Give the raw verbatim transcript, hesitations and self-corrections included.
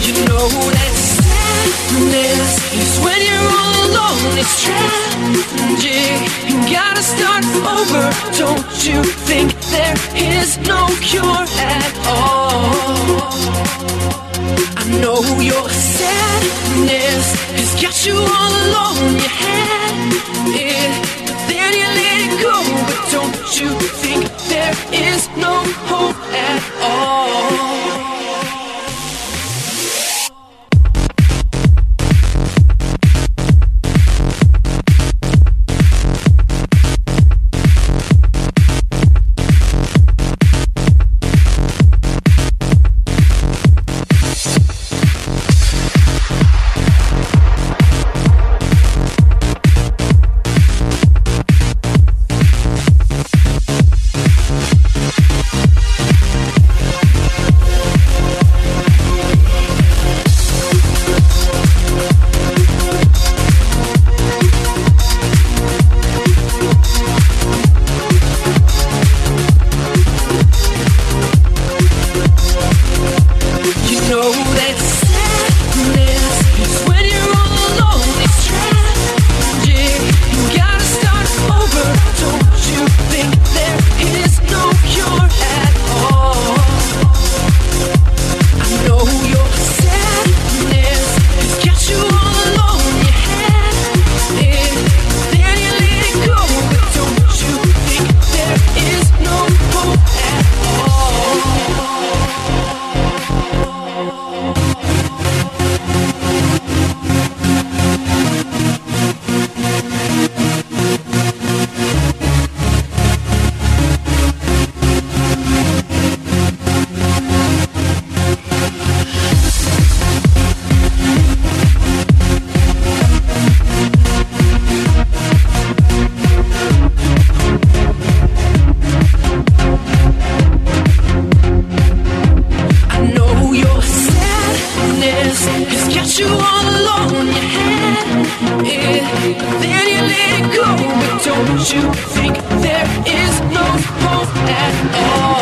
You know that sadness is when you're all alone. It's tragic. You gotta start over. Don't you think there is no cure at all? I know your sadness has got you all alone. You had it, but then you let it go. But don't you think there is no hope at all? It's got you all alone, you had it, but then you let it go. But don't you think there is no hope at all?